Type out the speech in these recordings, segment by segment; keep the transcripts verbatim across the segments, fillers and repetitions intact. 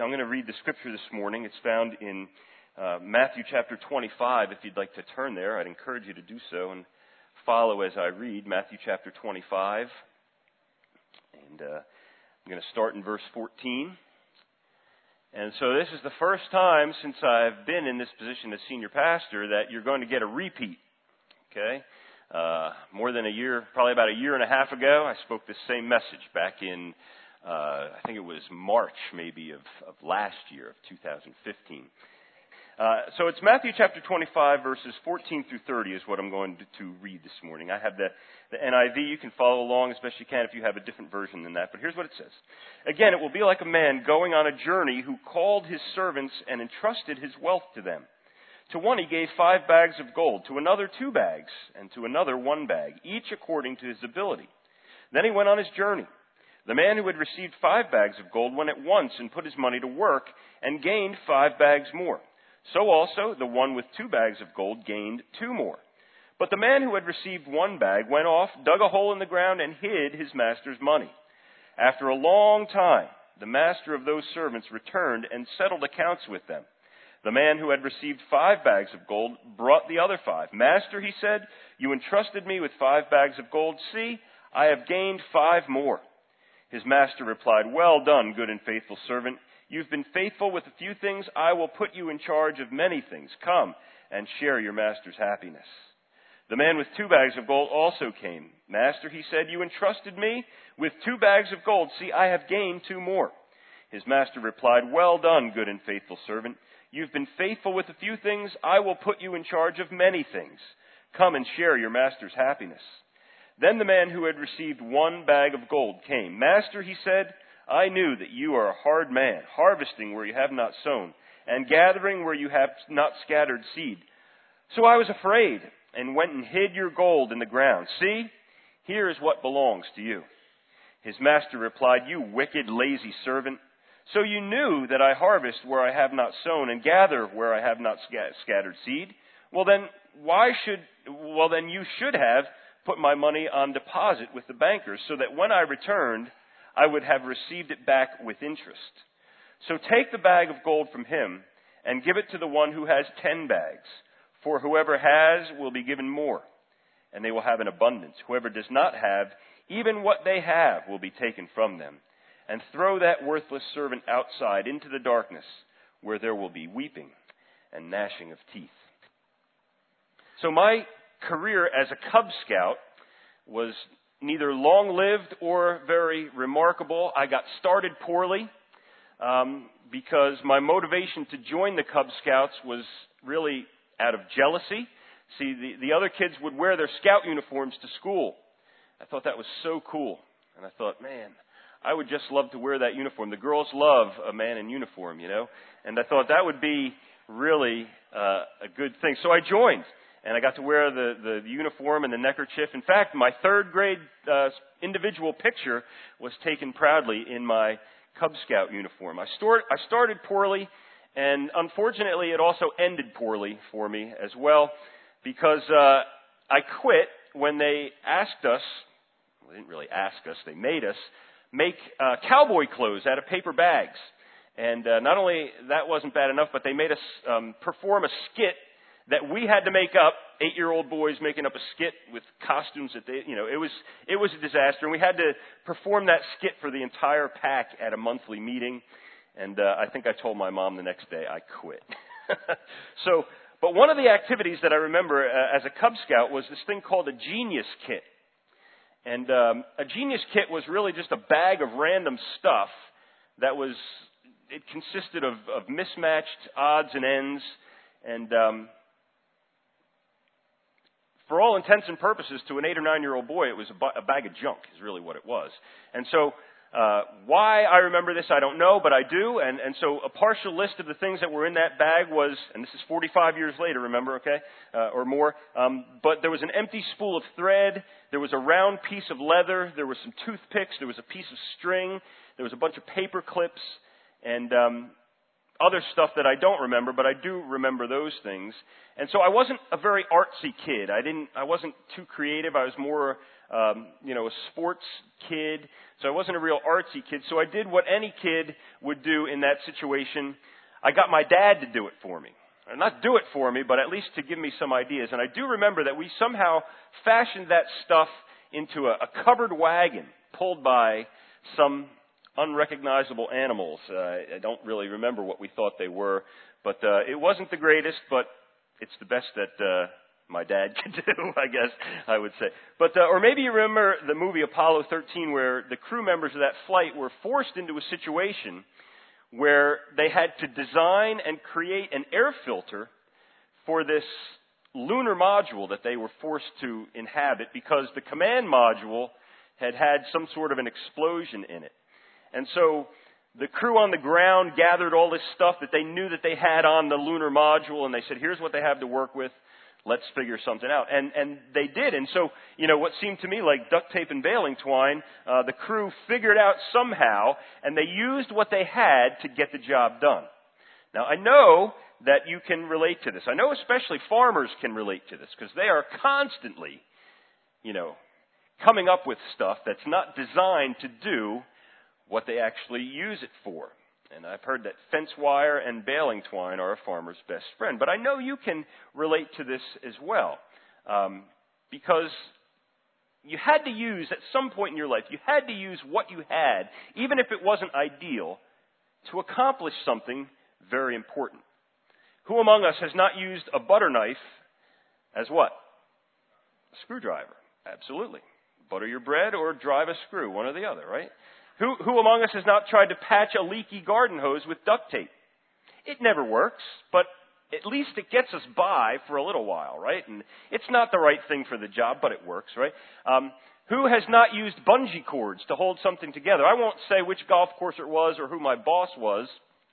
I'm going to read the scripture this morning. It's found in uh, Matthew chapter twenty-five. If you'd like to turn there, I'd encourage you to do so and follow as I read Matthew chapter twenty-five. And uh, I'm going to start in verse fourteen. And so this is the first time since I've been in this position as senior pastor that you're going to get a repeat. Okay? Uh, more than a year, probably about a year and a half ago, I spoke this same message back in, uh, I think it was March maybe of, of last year, of two thousand fifteen. Uh, so it's Matthew chapter twenty-five, verses fourteen through thirty is what I'm going to, to read this morning. I have the, the N I V. You can follow along as best you can if you have a different version than that. But here's what it says. Again, it will be like a man going on a journey who called his servants and entrusted his wealth to them. To one he gave five bags of gold, to another two bags, and to another one bag, each according to his ability. Then he went on his journey. The man who had received five bags of gold went at once and put his money to work and gained five bags more. So also the one with two bags of gold gained two more. But the man who had received one bag went off, dug a hole in the ground, and hid his master's money. After a long time, the master of those servants returned and settled accounts with them. The man who had received five bags of gold brought the other five. Master, he said, you entrusted me with five bags of gold. See, I have gained five more. His master replied, well done, good and faithful servant. You've been faithful with a few things. I will put you in charge of many things. Come and share your master's happiness. The man with two bags of gold also came. Master, he said, you entrusted me with two bags of gold. See, I have gained two more. His master replied, well done, good and faithful servant. You've been faithful with a few things. I will put you in charge of many things. Come and share your master's happiness. Then the man who had received one bag of gold came. Master, he said, I knew that you are a hard man, harvesting where you have not sown, and gathering where you have not scattered seed. So I was afraid, and went and hid your gold in the ground. See, here is what belongs to you. His master replied, you wicked, lazy servant. So you knew that I harvest where I have not sown, and gather where I have not scattered seed. Well then, why should, well then you should have put my money on deposit with the bankers, so that when I returned, I would have received it back with interest. So take the bag of gold from him and give it to the one who has ten bags. For whoever has will be given more, and they will have an abundance. Whoever does not have, even what they have will be taken from them. And throw that worthless servant outside into the darkness, where there will be weeping and gnashing of teeth. So my career as a Cub Scout was neither long-lived or very remarkable. I got started poorly um, because my motivation to join the Cub Scouts was really out of jealousy. See, the, the other kids would wear their scout uniforms to school. I thought that was so cool. And I thought, man, I would just love to wear that uniform. The girls love a man in uniform, you know. And I thought that would be really uh, a good thing. So I joined. And I got to wear the, the, the uniform and the neckerchief. In fact, my third grade uh, individual picture was taken proudly in my Cub Scout uniform. I, stored, I started poorly, and unfortunately it also ended poorly for me as well, because uh, I quit when they asked us, well, they didn't really ask us, they made us, make uh, cowboy clothes out of paper bags. And uh, not only that wasn't bad enough, but they made us um, perform a skit that we had to make up, eight-year-old boys making up a skit with costumes that they, you know, it was, it was a disaster. And we had to perform that skit for the entire pack at a monthly meeting. And uh, I think I told my mom the next day I quit. so, but one of the activities that I remember uh, as a Cub Scout was this thing called a Genius Kit. And um, a Genius Kit was really just a bag of random stuff that was, it consisted of, of mismatched odds and ends. And um, for all intents and purposes, to an eight or nine-year-old boy, it was a, bu- a bag of junk is really what it was. And so uh, why I remember this, I don't know, but I do. And, and so a partial list of the things that were in that bag was, and this is forty-five years later, remember, okay, uh, or more, um, but there was an empty spool of thread, there was a round piece of leather, there were some toothpicks, there was a piece of string, there was a bunch of paper clips, and um, other stuff that I don't remember, but I do remember those things. And so I wasn't a very artsy kid. I didn't. I wasn't too creative. I was more um, you know, a sports kid. So I wasn't a real artsy kid. So I did what any kid would do in that situation. I got my dad to do it for me. Or not do it for me, but at least to give me some ideas. And I do remember that we somehow fashioned that stuff into a, a covered wagon pulled by some unrecognizable animals. Uh, I don't really remember what we thought they were, but uh, it wasn't the greatest, but it's the best that uh, my dad could do, I guess I would say. But uh, or maybe you remember the movie Apollo thirteen, where the crew members of that flight were forced into a situation where they had to design and create an air filter for this lunar module that they were forced to inhabit because the command module had had some sort of an explosion in it. And so the crew on the ground gathered all this stuff that they knew that they had on the lunar module, and they said, here's what they have to work with. Let's figure something out. And and they did. And so, you know, what seemed to me like duct tape and baling twine, uh, the crew figured out somehow, and they used what they had to get the job done. Now, I know that you can relate to this. I know especially farmers can relate to this, because they are constantly, you know, coming up with stuff that's not designed to do what they actually use it for. And I've heard that fence wire and baling twine are a farmer's best friend. But I know you can relate to this as well. Um, because you had to use, at some point in your life, you had to use what you had, even if it wasn't ideal, to accomplish something very important. Who among us has not used a butter knife as what? A screwdriver. Absolutely. Butter your bread or drive a screw, one or the other, right? Who, who among us has not tried to patch a leaky garden hose with duct tape? It never works, but at least it gets us by for a little while, right? And it's not the right thing for the job, but it works, right? Um, who has not used bungee cords to hold something together? I won't say which golf course it was or who my boss was,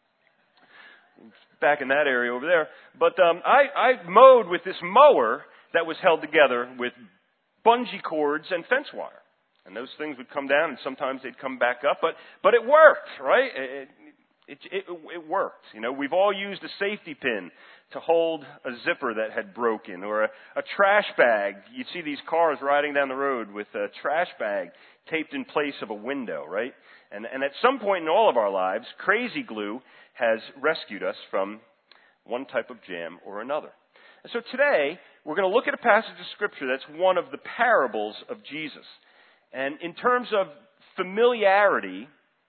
back in that area over there. But um, I, I mowed with this mower that was held together with bungee cords and fence wire. And those things would come down, and sometimes they'd come back up. But but it worked, right? It, it, it, it worked. You know, we've all used a safety pin to hold a zipper that had broken, or a, a trash bag. You'd see these cars riding down the road with a trash bag taped in place of a window, right? And, and at some point in all of our lives, crazy glue has rescued us from one type of jam or another. And so today, we're going to look at a passage of Scripture that's one of the parables of Jesus. And in terms of familiarity,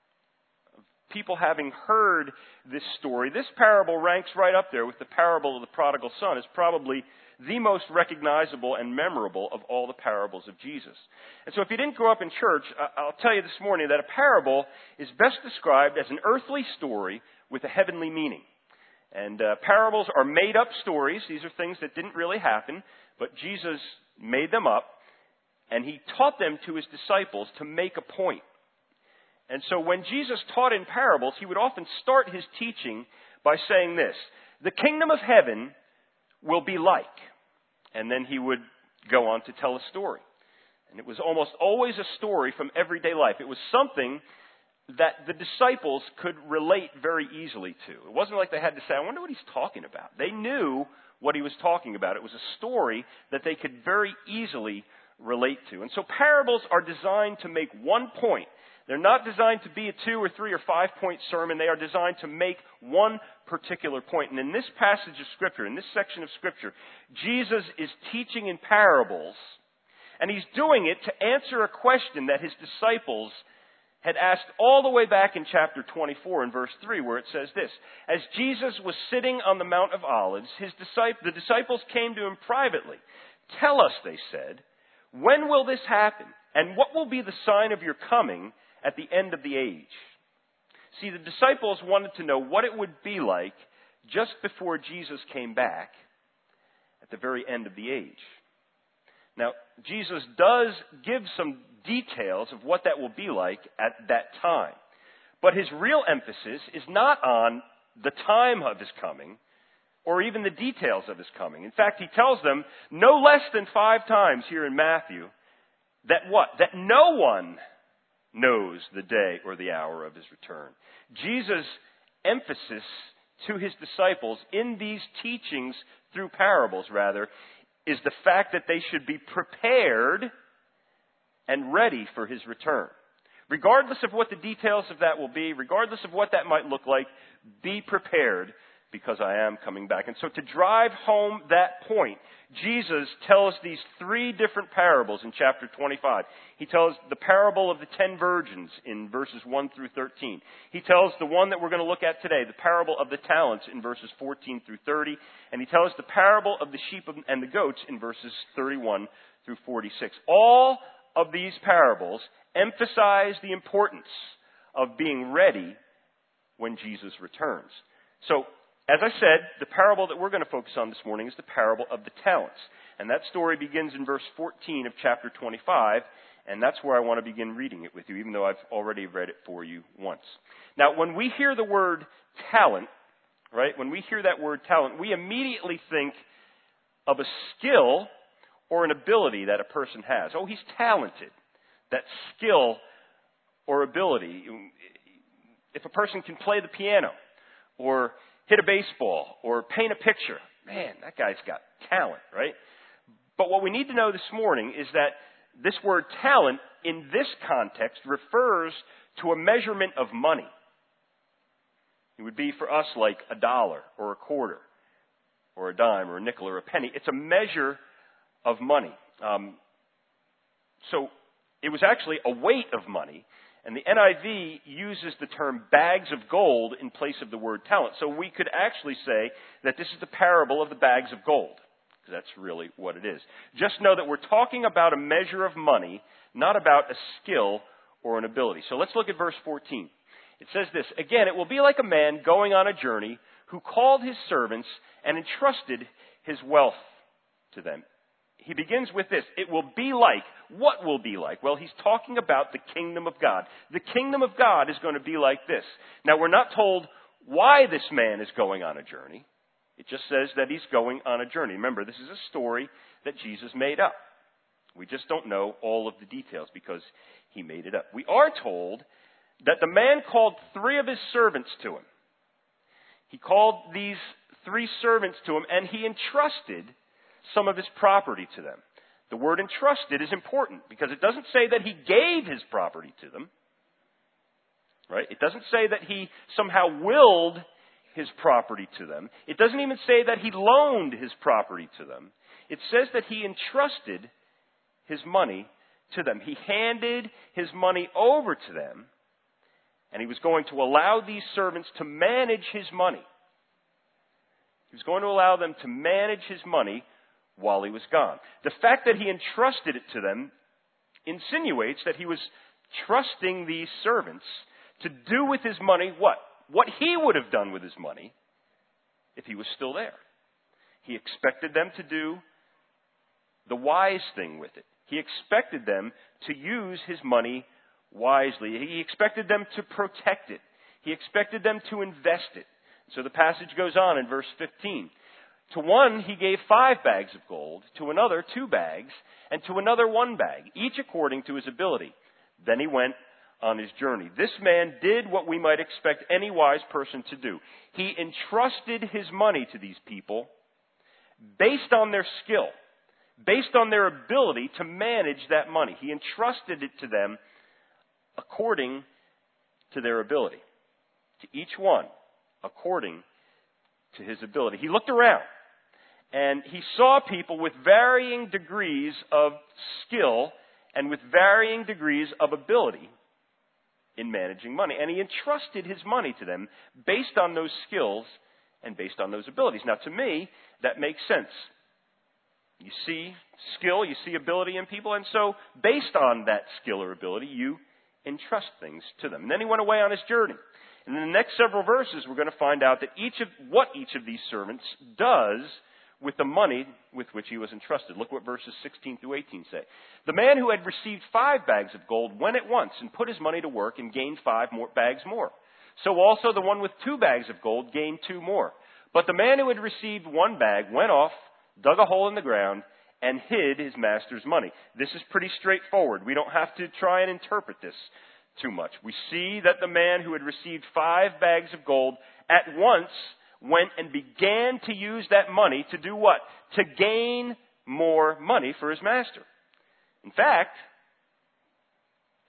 people having heard this story, this parable ranks right up there with the parable of the prodigal son. It's probably the most recognizable and memorable of all the parables of Jesus. And so if you didn't grow up in church, I'll tell you this morning that a parable is best described as an earthly story with a heavenly meaning. And uh, parables are made-up stories. These are things that didn't really happen, but Jesus made them up. And he taught them to his disciples to make a point. And so when Jesus taught in parables, he would often start his teaching by saying this: the kingdom of heaven will be like. And then he would go on to tell a story. And it was almost always a story from everyday life. It was something that the disciples could relate very easily to. It wasn't like they had to say, I wonder what he's talking about. They knew what he was talking about. It was a story that they could very easily relate to. And so parables are designed to make one point. They're not designed to be a two or three or five point sermon. They are designed to make one particular point. And in this passage of Scripture, in this section of Scripture, Jesus is teaching in parables, and he's doing it to answer a question that his disciples had asked all the way back in chapter twenty-four in verse three, where it says this: as Jesus was sitting on the Mount of Olives, his disciples, the disciples came to him privately. Tell us, they said, when will this happen? And what will be the sign of your coming at the end of the age? See, the disciples wanted to know what it would be like just before Jesus came back at the very end of the age. Now, Jesus does give some details of what that will be like at that time. But his real emphasis is not on the time of his coming, or even the details of his coming. In fact, he tells them no less than five times here in Matthew that what? That no one knows the day or the hour of his return. Jesus' emphasis to his disciples in these teachings through parables, rather, is the fact that they should be prepared and ready for his return. Regardless of what the details of that will be, regardless of what that might look like, be prepared because I am coming back. And so to drive home that point, Jesus tells these three different parables in chapter twenty-five. He tells the parable of the ten virgins in verses one through thirteen. He tells the one that we're going to look at today, the parable of the talents in verses fourteen through thirty. And he tells the parable of the sheep and the goats in verses thirty-one through forty-six. All of these parables emphasize the importance of being ready when Jesus returns. So, as I said, the parable that we're going to focus on this morning is the parable of the talents. And that story begins in verse fourteen of chapter twenty-five, and that's where I want to begin reading it with you, even though I've already read it for you once. Now, when we hear the word talent, right, when we hear that word talent, we immediately think of a skill or an ability that a person has. Oh, he's talented. That skill or ability. If a person can play the piano or hit a baseball or paint a picture, man, that guy's got talent, right? But what we need to know this morning is that this word talent in this context refers to a measurement of money. It would be for us like a dollar or a quarter or a dime or a nickel or a penny. It's a measure of money. Um, so it was actually a weight of money. And the N I V uses the term bags of gold in place of the word talent. So we could actually say that this is the parable of the bags of gold. Because that's really what it is. Just know that we're talking about a measure of money, not about a skill or an ability. So let's look at verse fourteen. It says this, "Again, it will be like a man going on a journey who called his servants and entrusted his wealth to them." He begins with this. It will be like. What will be like? Well, he's talking about the kingdom of God. The kingdom of God is going to be like this. Now, we're not told why this man is going on a journey. It just says that he's going on a journey. Remember, this is a story that Jesus made up. We just don't know all of the details because he made it up. We are told that the man called three of his servants to him. He called these three servants to him, and he entrusted some of his property to them. The word entrusted is important because it doesn't say that he gave his property to them. Right? It doesn't say that he somehow willed his property to them. It doesn't even say that he loaned his property to them. It says that he entrusted his money to them. He handed his money over to them, and he was going to allow these servants to manage his money. He was going to allow them to manage his money while he was gone. The fact that he entrusted it to them insinuates that he was trusting these servants to do with his money what? What he would have done with his money if he was still there. He expected them to do the wise thing with it. He expected them to use his money wisely. He expected them to protect it. He expected them to invest it. So the passage goes on in verse fifteen. To one he gave five bags of gold, to another two bags, and to another one bag, each according to his ability. Then he went on his journey. This man did what we might expect any wise person to do. He entrusted his money to these people based on their skill, based on their ability to manage that money. He entrusted it to them according to their ability. To each one, according to his ability. He looked around and he saw people with varying degrees of skill and with varying degrees of ability in managing money. And he entrusted his money to them based on those skills and based on those abilities. Now, to me, that makes sense. You see skill, you see ability in people, and so based on that skill or ability, you entrust things to them. And then he went away on his journey. And in the next several verses, we're going to find out that each of what each of these servants does with the money with which he was entrusted. Look what verses sixteen through eighteen say. The man who had received five bags of gold went at once and put his money to work and gained five more bags more. So also the one with two bags of gold gained two more. But the man who had received one bag went off, dug a hole in the ground, and hid his master's money. This is pretty straightforward. We don't have to try and interpret this too much. We see that the man who had received five bags of gold at once went and began to use that money to do what? To gain more money for his master. In fact,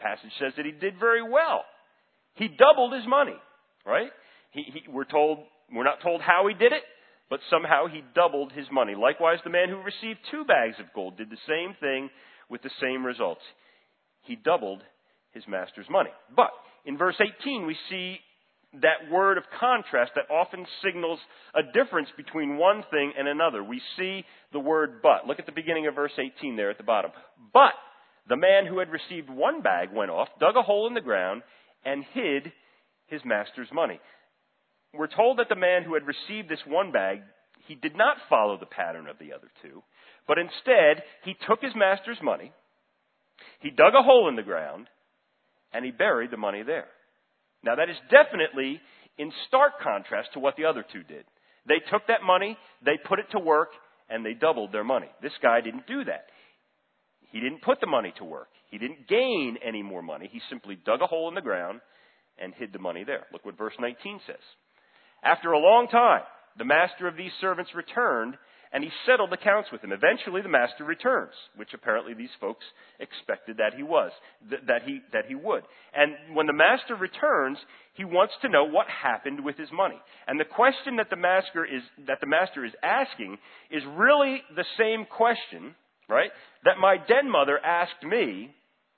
passage says that he did very well. He doubled his money, right? He, he, we're told, we're not told how he did it, but somehow he doubled his money. Likewise, the man who received two bags of gold did the same thing with the same results. He doubled his master's money. But in verse eighteen, we see that word of contrast that often signals a difference between one thing and another. We see the word but. Look at the beginning of verse eighteen there at the bottom. But the man who had received one bag went off, dug a hole in the ground, and hid his master's money. We're told that the man who had received this one bag, he did not follow the pattern of the other two, but instead he took his master's money, he dug a hole in the ground, and he buried the money there. Now that is definitely in stark contrast to what the other two did. They took that money, they put it to work, and they doubled their money. This guy didn't do that. He didn't put the money to work. He didn't gain any more money. He simply dug a hole in the ground and hid the money there. Look what verse nineteen says. After a long time, the master of these servants returned, and he settled accounts with them. Eventually, the master returns, which apparently these folks expected that he was, th- that he that he would. And when the master returns, he wants to know what happened with his money. And the question that the master is that the master is asking is really the same question, right, that my den mother asked me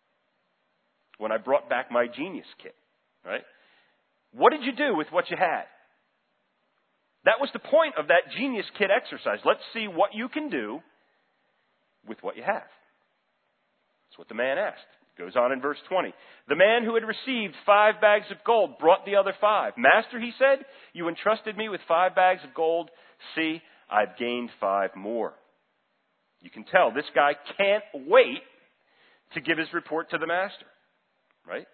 when I brought back my Genius kit, right? What did you do with what you had? That was the point of that Genius Kit exercise. Let's see what you can do with what you have. That's what the man asked. It goes on in verse twenty. The man who had received five bags of gold brought the other five. Master, he said, you entrusted me with five bags of gold. See, I've gained five more. You can tell this guy can't wait to give his report to the master, right?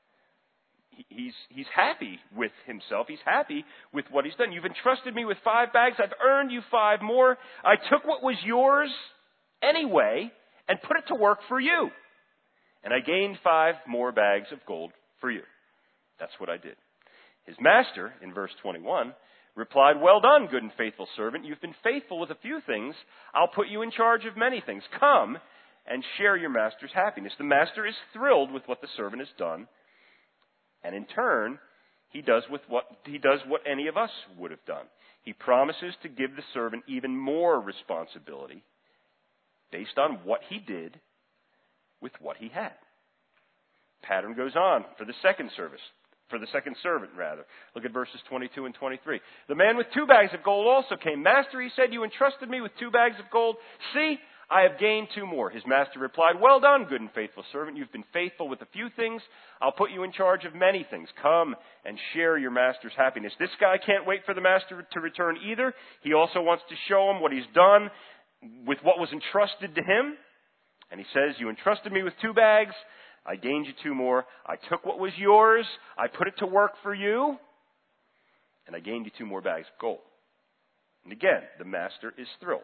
He's, he's happy with himself. He's happy with what he's done. You've entrusted me with five bags. I've earned you five more. I took what was yours anyway and put it to work for you. And I gained five more bags of gold for you. That's what I did. His master, in verse twenty-one, replied, well done, good and faithful servant. You've been faithful with a few things. I'll put you in charge of many things. Come and share your master's happiness. The master is thrilled with what the servant has done. And in turn, he does with what he does what any of us would have done. He promises to give the servant even more responsibility based on what he did with what he had. Pattern goes on for the second service, for the second servant rather. Look at verses twenty-two and twenty-three. The man with two bags of gold also came. Master, he said, you entrusted me with two bags of gold. See, I have gained two more. His master replied, well done, good and faithful servant. You've been faithful with a few things. I'll put you in charge of many things. Come and share your master's happiness. This guy can't wait for the master to return either. He also wants to show him what he's done with what was entrusted to him. And he says, you entrusted me with two bags. I gained you two more. I took what was yours. I put it to work for you. And I gained you two more bags of gold. And again, the master is thrilled.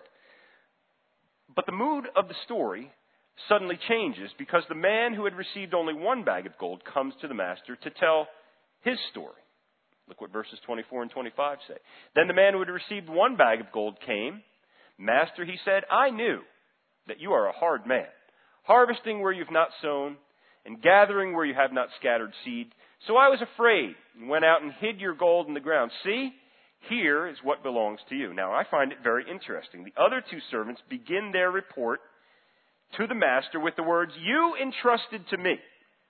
But the mood of the story suddenly changes because the man who had received only one bag of gold comes to the master to tell his story. Look what verses twenty-four and twenty-five say. Then the man who had received one bag of gold came. Master, he said, I knew that you are a hard man, harvesting where you've not sown and gathering where you have not scattered seed. So I was afraid and went out and hid your gold in the ground. See? Here is what belongs to you. Now, I find it very interesting. The other two servants begin their report to the master with the words, you entrusted to me.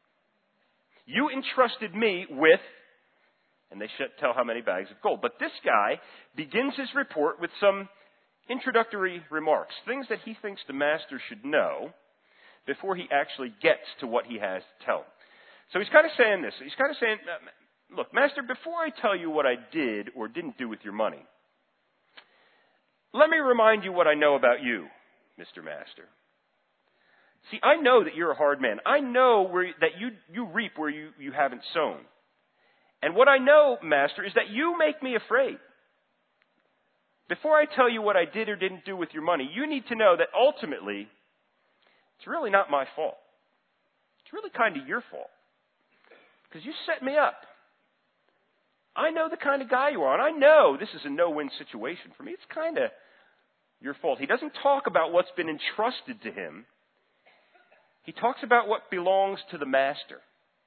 You entrusted me with, and they tell how many bags of gold. But this guy begins his report with some introductory remarks, things that he thinks the master should know before he actually gets to what he has to tell him. So he's kind of saying this. He's kind of saying, look, master, before I tell you what I did or didn't do with your money, let me remind you what I know about you, Mister Master. See, I know that you're a hard man. I know where, that you, you reap where you, you haven't sown. And what I know, Master, is that you make me afraid. Before I tell you what I did or didn't do with your money, you need to know that ultimately, it's really not my fault. It's really kind of your fault. Because you set me up. I know the kind of guy you are, and I know this is a no-win situation. For me, it's kind of your fault. He doesn't talk about what's been entrusted to him. He talks about what belongs to the master.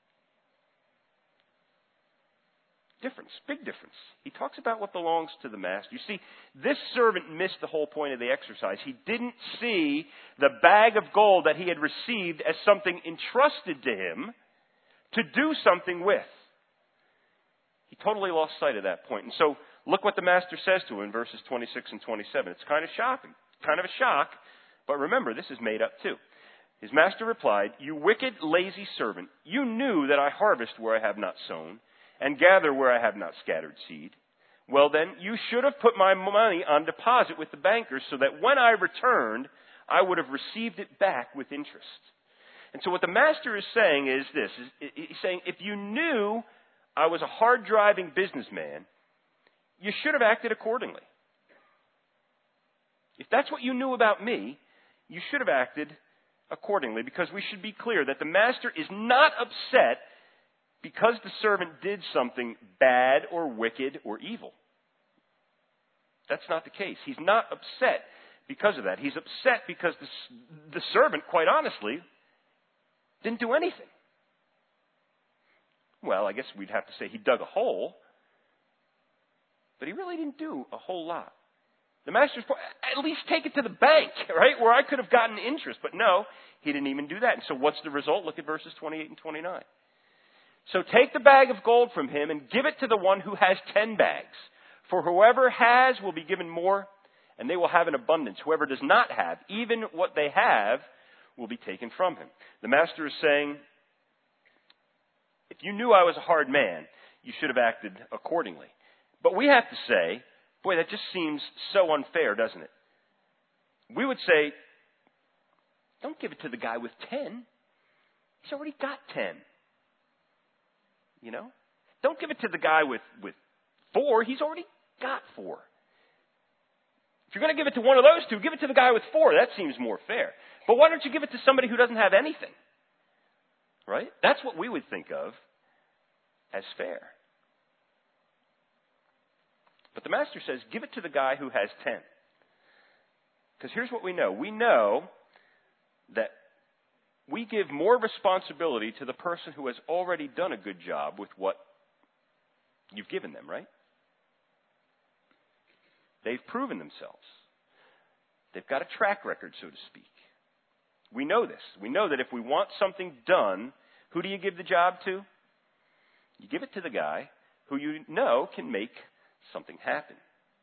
Difference, big difference. He talks about what belongs to the master. You see, this servant missed the whole point of the exercise. He didn't see the bag of gold that he had received as something entrusted to him to do something with. He totally lost sight of that point. And so, look what the master says to him in verses twenty-six and twenty-seven. It's kind of shocking, kind of a shock, but remember, this is made up too. His master replied, "You wicked, lazy servant, you knew that I harvest where I have not sown, and gather where I have not scattered seed. Well then, you should have put my money on deposit with the bankers, so that when I returned, I would have received it back with interest." And so what the master is saying is this. He's saying, if you knew I was a hard-driving businessman, you should have acted accordingly. If that's what you knew about me, you should have acted accordingly, because we should be clear that the master is not upset because the servant did something bad or wicked or evil. That's not the case. He's not upset because of that. He's upset because the, the servant, quite honestly, didn't do anything. Well, I guess we'd have to say he dug a hole, but he really didn't do a whole lot. The master's, at least take it to the bank, right, where I could have gotten interest. But no, he didn't even do that. And so what's the result? Look at verses twenty-eight and twenty-nine. "So take the bag of gold from him and give it to the one who has ten bags. For whoever has will be given more, and they will have an abundance. Whoever does not have, even what they have, will be taken from him." The master is saying, if you knew I was a hard man, you should have acted accordingly. But we have to say, boy, that just seems so unfair, doesn't it? We would say, don't give it to the guy with ten. He's already got ten. You know? Don't give it to the guy with, with four. He's already got four. If you're going to give it to one of those two, give it to the guy with four. That seems more fair. But why don't you give it to somebody who doesn't have anything? Right? That's what we would think of as fair. But the master says, give it to the guy who has ten. Because here's what we know. We know that we give more responsibility to the person who has already done a good job with what you've given them, right? They've proven themselves. They've got a track record, so to speak. We know this. We know that if we want something done, who do you give the job to? You give it to the guy who you know can make something happen.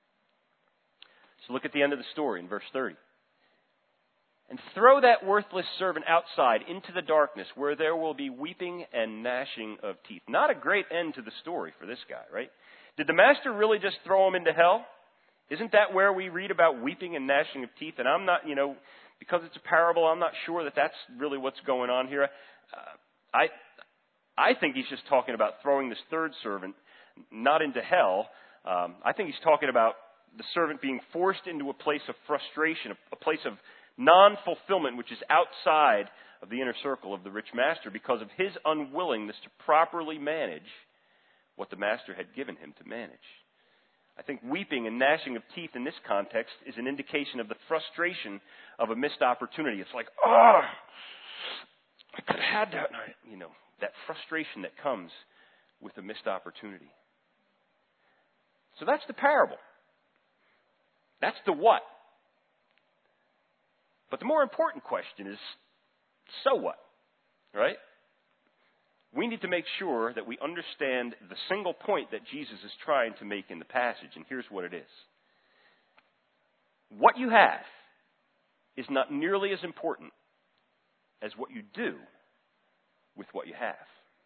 So look at the end of the story in verse thirty. "And throw that worthless servant outside into the darkness, where there will be weeping and gnashing of teeth." Not a great end to the story for this guy, right? Did the master really just throw him into hell? Isn't that where we read about weeping and gnashing of teeth? And I'm not, you know, because it's a parable, I'm not sure that that's really what's going on here. Uh, I, I think he's just talking about throwing this third servant not into hell. Um, I think he's talking about the servant being forced into a place of frustration, a, a place of non-fulfillment, which is outside of the inner circle of the rich master because of his unwillingness to properly manage what the master had given him to manage. I think weeping and gnashing of teeth in this context is an indication of the frustration of a missed opportunity. It's like, oh, I could have had that, you know, that frustration that comes with a missed opportunity. So that's the parable. That's the what. But the more important question is, so what? Right? We need to make sure that we understand the single point that Jesus is trying to make in the passage, and here's what it is. What you have is not nearly as important as what you do with what you have.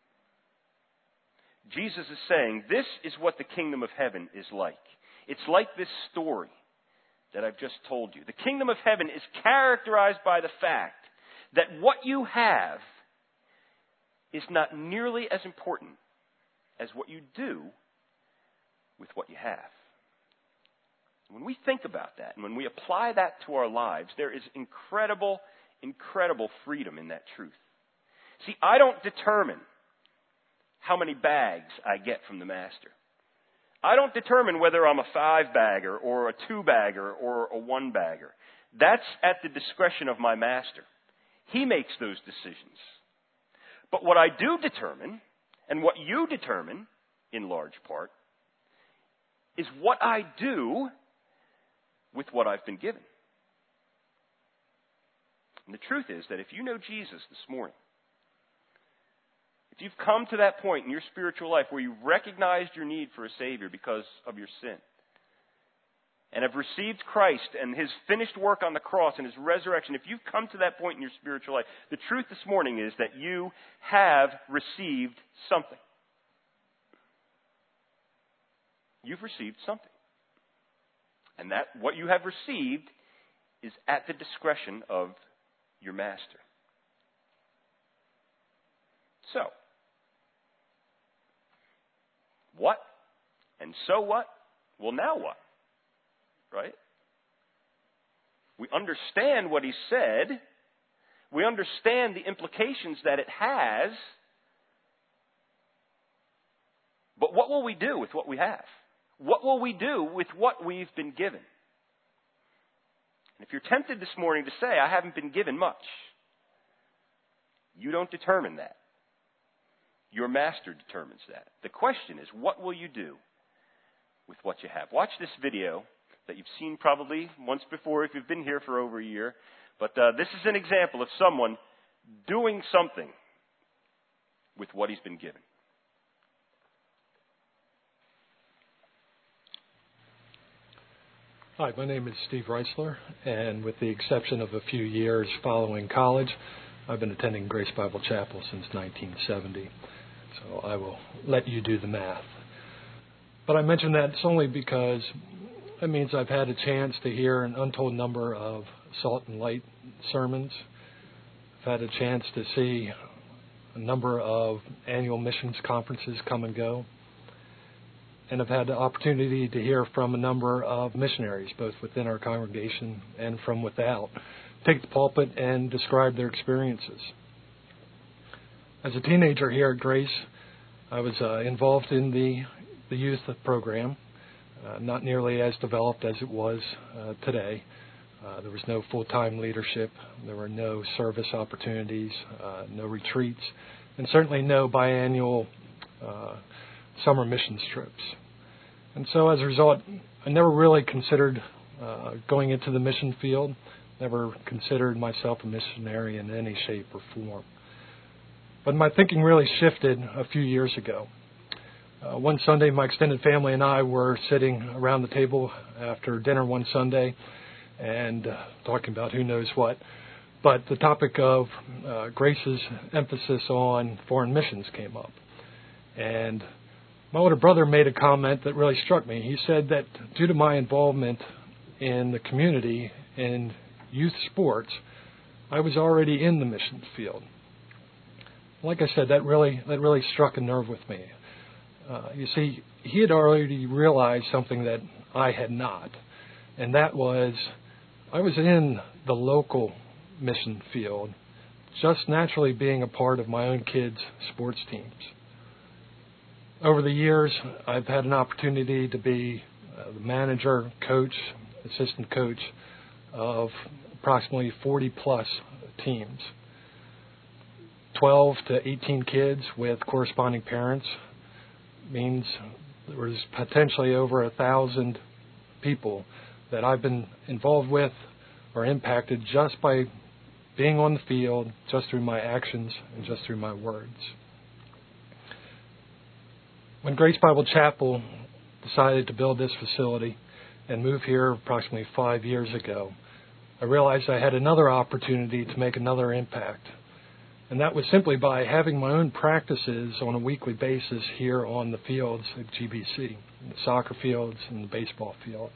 Jesus is saying, this is what the kingdom of heaven is like. It's like this story that I've just told you. The kingdom of heaven is characterized by the fact that what you have is not nearly as important as what you do with what you have. When we think about that, and when we apply that to our lives, there is incredible, incredible freedom in that truth. See, I don't determine how many bags I get from the master. I don't determine whether I'm a five-bagger or a two-bagger or a one-bagger. That's at the discretion of my master. He makes those decisions. But what I do determine, and what you determine, in large part, is what I do with what I've been given. And the truth is that if you know Jesus this morning, if you've come to that point in your spiritual life where you recognized your need for a Savior because of your sin, and have received Christ and His finished work on the cross and His resurrection, if you've come to that point in your spiritual life, the truth this morning is that you have received something. You've received something. And that what you have received is at the discretion of your Master. So, what? And so what? Well, now what? Right? We understand what He said. We understand the implications that it has. But what will we do with what we have? What will we do with what we've been given? And if you're tempted this morning to say, I haven't been given much, you don't determine that. Your Master determines that. The question is, what will you do with what you have? Watch this video that you've seen probably once before if you've been here for over a year. But uh, this is an example of someone doing something with what he's been given. Hi, my name is Steve Reisler, and with the exception of a few years following college, I've been attending Grace Bible Chapel since nineteen seventy. So I will let you do the math. But I mention that it's only because it means I've had a chance to hear an untold number of Salt and Light sermons. I've had a chance to see a number of annual missions conferences come and go. And I've had the opportunity to hear from a number of missionaries, both within our congregation and from without, take the pulpit and describe their experiences. As a teenager here at Grace, I was uh, involved in the, the youth program, uh, not nearly as developed as it was uh, today. Uh, there was no full-time leadership. There were no service opportunities, uh, no retreats, and certainly no biannual uh, summer missions trips. And so as a result, I never really considered uh, going into the mission field, never considered myself a missionary in any shape or form. But my thinking really shifted a few years ago. Uh, one Sunday, my extended family and I were sitting around the table after dinner one Sunday and uh, talking about who knows what. But the topic of uh, Grace's emphasis on foreign missions came up. And my older brother made a comment that really struck me. He said that due to my involvement in the community in youth sports, I was already in the missions field. Like I said, that really that really struck a nerve with me. Uh, you see, he had already realized something that I had not, and that was I was in the local mission field, just naturally being a part of my own kids' sports teams. Over the years, I've had an opportunity to be uh, the manager, coach, assistant coach of approximately forty plus teams. twelve to eighteen kids with corresponding parents means there was potentially over a thousand people that I've been involved with or impacted just by being on the field, just through my actions and just through my words. When Grace Bible Chapel decided to build this facility and move here approximately five years ago, I realized I had another opportunity to make another impact. And that was simply by having my own practices on a weekly basis here on the fields at G B C, the soccer fields and the baseball fields.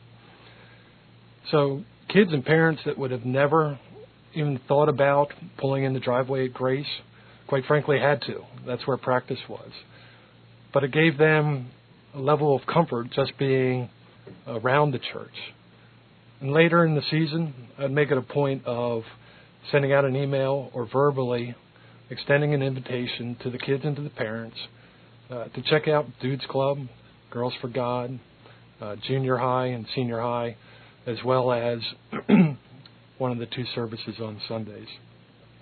So kids and parents that would have never even thought about pulling in the driveway at Grace, quite frankly, had to. That's where practice was. But it gave them a level of comfort just being around the church. And later in the season, I'd make it a point of sending out an email or verbally extending an invitation to the kids and to the parents uh, to check out Dudes Club, Girls for God, uh, junior high and senior high, as well as one of the two services on Sundays.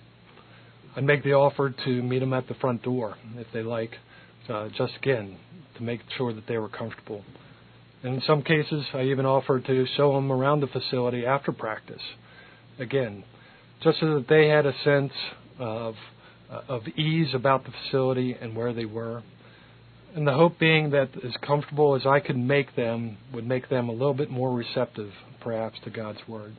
I'd make the offer to meet them at the front door if they like, uh, just again, to make sure that they were comfortable. And in some cases, I even offered to show them around the facility after practice. Again, just so that they had a sense of, uh, of ease about the facility and where they were. And the hope being that as comfortable as I could make them would make them a little bit more receptive, perhaps, to God's Word.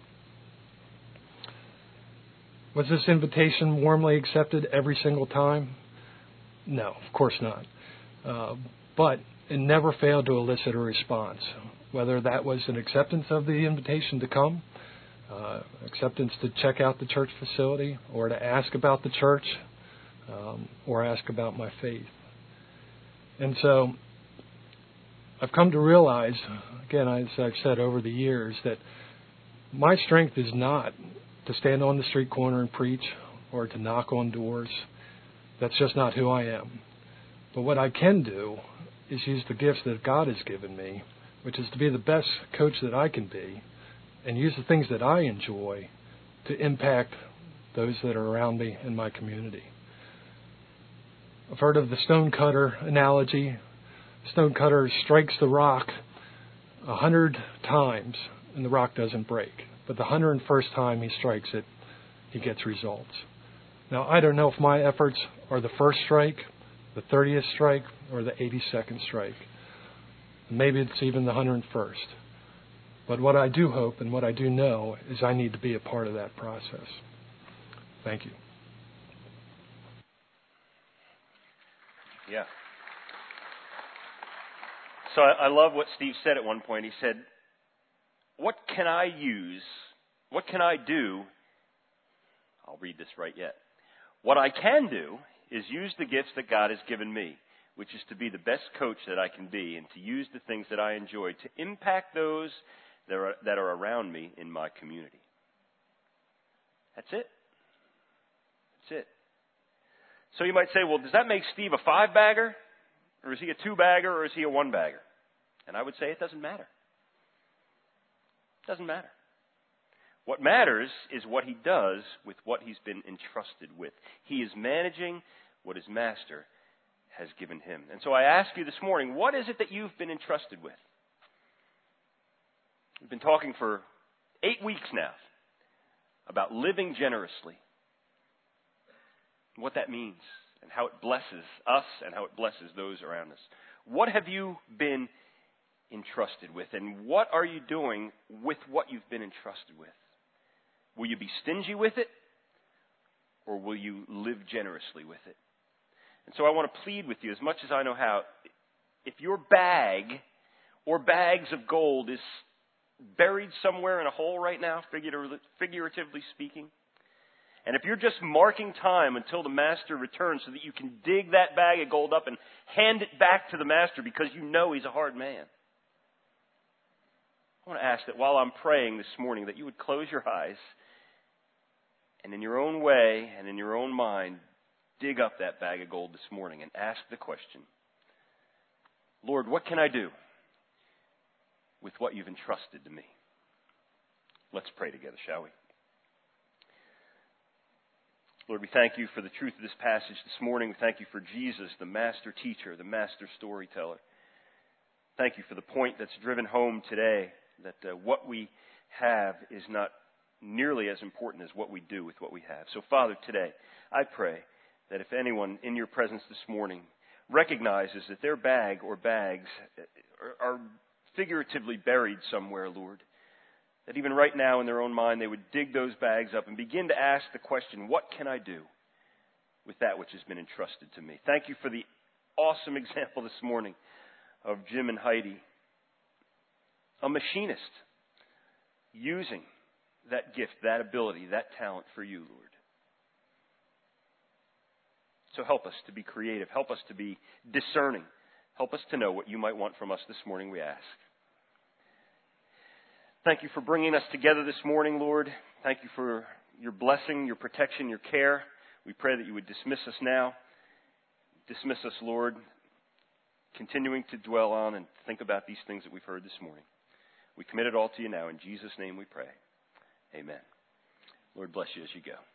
Was this invitation warmly accepted every single time? No, of course not. Uh, but it never failed to elicit a response, whether that was an acceptance of the invitation to come, uh, acceptance to check out the church facility, or to ask about the church, um, or ask about my faith. And so I've come to realize, again, as I've said over the years, that my strength is not to stand on the street corner and preach or to knock on doors. That's just not who I am. But what I can do is use the gifts that God has given me, which is to be the best coach that I can be, and use the things that I enjoy to impact those that are around me in my community. I've heard of the stonecutter analogy. Stonecutter strikes the rock a hundred times and the rock doesn't break. But the hundred and first time he strikes it, he gets results. Now, I don't know if my efforts are the first strike, the thirtieth strike, or the eighty-second strike. Maybe it's even the hundred and first. But what I do hope and what I do know is I need to be a part of that process. Thank you. Yeah. So I, I love what Steve said at one point. He said, what can I use, what can I do? I'll read this right yet. What I can do is use the gifts that God has given me, which is to be the best coach that I can be and to use the things that I enjoy to impact those that are, that are around me in my community. That's it. That's it. So you might say, well, does that make Steve a five-bagger? Or is he a two-bagger? Or is he a one-bagger? And I would say it doesn't matter. It doesn't matter. What matters is what he does with what he's been entrusted with. He is managing what his master has given him. And so I ask you this morning, what is it that you've been entrusted with? We've been talking for eight weeks now about living generously, what that means, and how it blesses us and how it blesses those around us. What have you been entrusted with, and what are you doing with what you've been entrusted with? Will you be stingy with it, or will you live generously with it? And so I want to plead with you, as much as I know how, if your bag or bags of gold is buried somewhere in a hole right now, figuratively speaking, and if you're just marking time until the master returns so that you can dig that bag of gold up and hand it back to the master because you know he's a hard man, I want to ask that while I'm praying this morning that you would close your eyes and in your own way and in your own mind dig up that bag of gold this morning and ask the question, Lord, what can I do with what you've entrusted to me? Let's pray together, shall we? Lord, we thank you for the truth of this passage this morning. We thank you for Jesus, the master teacher, the master storyteller. Thank you for the point that's driven home today, that uh, what we have is not nearly as important as what we do with what we have. So, Father, today, I pray that if anyone in your presence this morning recognizes that their bag or bags are, are figuratively buried somewhere, Lord, that even right now in their own mind they would dig those bags up and begin to ask the question, what can I do with that which has been entrusted to me? Thank you for the awesome example this morning of Jim and Heidi, a machinist, using that gift, that ability, that talent for you, Lord. So help us to be creative. Help us to be discerning. Help us to know what you might want from us this morning, we ask. Thank you for bringing us together this morning, Lord. Thank you for your blessing, your protection, your care. We pray that you would dismiss us now. Dismiss us, Lord, continuing to dwell on and think about these things that we've heard this morning. We commit it all to you now. In Jesus' name we pray. Amen. Lord bless you as you go.